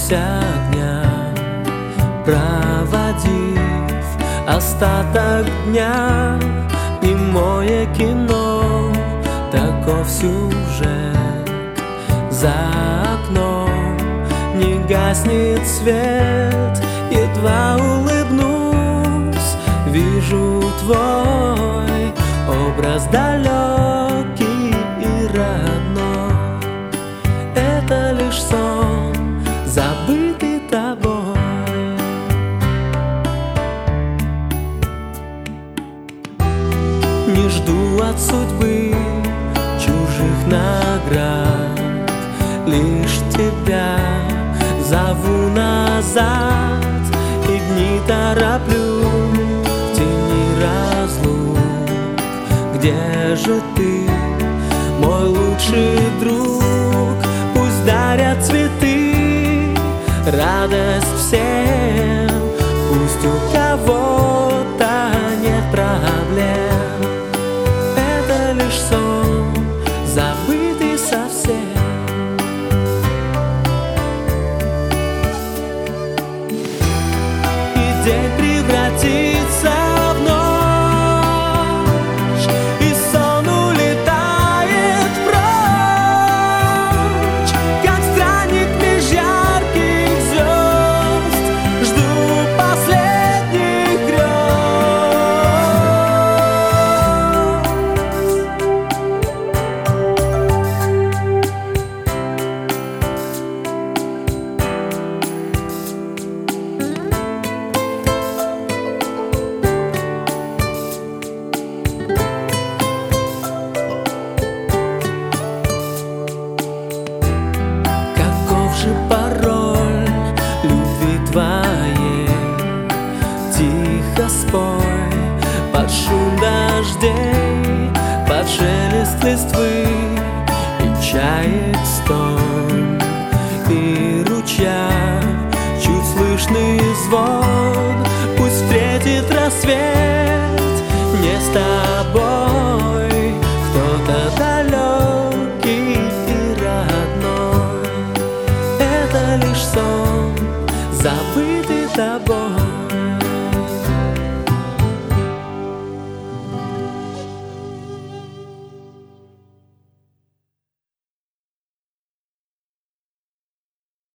Оставшихся дня, проводив остаток дня, немое кино, таков сюжет. За окном не гаснет свет, едва улыбнусь, вижу твой образ далекий и родной. Это лишь сон, забытый тобой. Не жду от судьбы чужих наград, лишь тебя зову назад, и дни тороплю в тени разлук. Где же ты, мой лучший друг? Пусть дарят цветы, радость всем, пусть у кого-то нет проблем. Это лишь сон, забытый совсем. И день превратится в ночь, и сон улетает прочь, как странник меж ярких звезд. Жду последних пароль любви твоей? Тихо спой под шум дождей, под шелест листвы и чаек стой.